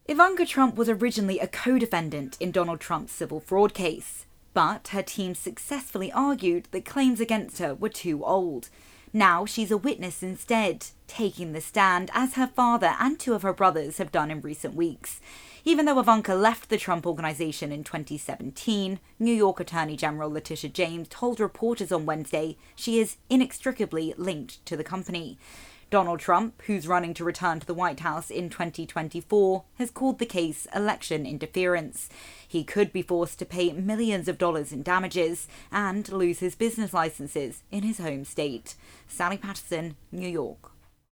Ivanka Trump was originally a co-defendant in Donald Trump's civil fraud case, but her team successfully argued that claims against her were too old. Now she's a witness instead, taking the stand as her father and two of her brothers have done in recent weeks. Even though Ivanka left the Trump Organization in 2017, New York Attorney General Letitia James told reporters on Wednesday she is inextricably linked to the company. Donald Trump, who's running to return to the White House in 2024, has called the case election interference. He could be forced to pay millions of dollars in damages and lose his business licenses in his home state. Sally Patterson, New York.